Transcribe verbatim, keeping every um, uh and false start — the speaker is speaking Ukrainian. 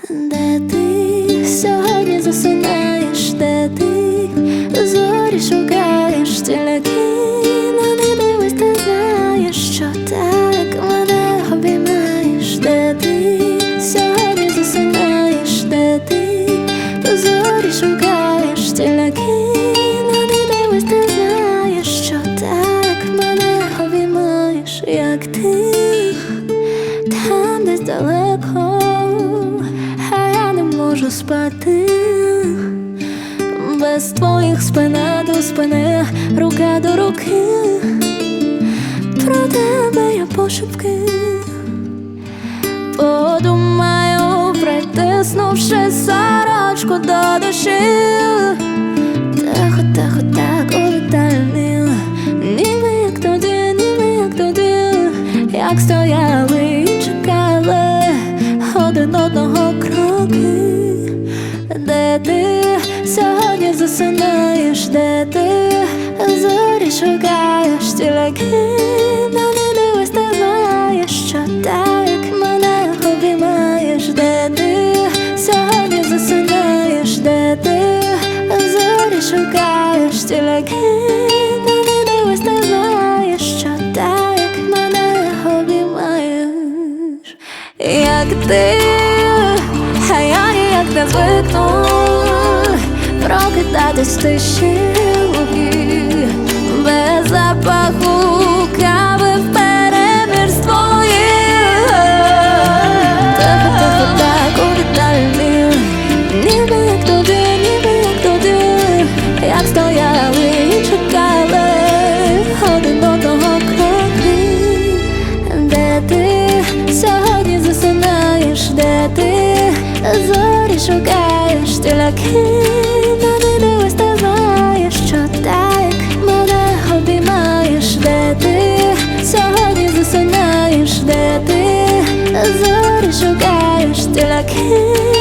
Де ти сьогодні засинаєш, де ти зорі шукаєш, тільки на не дивись, ти знаєш, що так мене обіймаєш. Де ти сьогодні засинаєш, де ти зорі шукаєш, тільки на не дивись, ти знаєш, що так мене обіймаєш. Як ти там десь далеко, можу спати без твоїх, спина до спини, рука до руки. Про тебе я пошепки подумаю, притиснувши сорочку до душі. Тихо, тихо, так у вітальні, ніби як тоді, ніби як тоді, як стояли і чекали один одного кроки. Де ти сьогодні засинаєш, де ти зорі шукаєш, тільки на не дивись, ти знаєш, що так мене обіймаєш. Де ти сьогодні засинаєш, де ти зорі шукаєш, тільки на не дивись, ти знаєш, що так мене обіймаєш. Як ти, а я ніяк не звикну прокидатись в тиші луги, без запаху кави вперемір з твоїх. Тихо, тихо, так у вітальні, ніби як тоді, ніби як тоді, як стояли і чекали один одного кроки. Де ти сьогодні засинаєш, де ти зорі шукаєш, тільки на не дивись, ти знаєш, що так мене обіймаєш. Де ти сьогодні засинаєш, де ти зорі шукаєш, тільки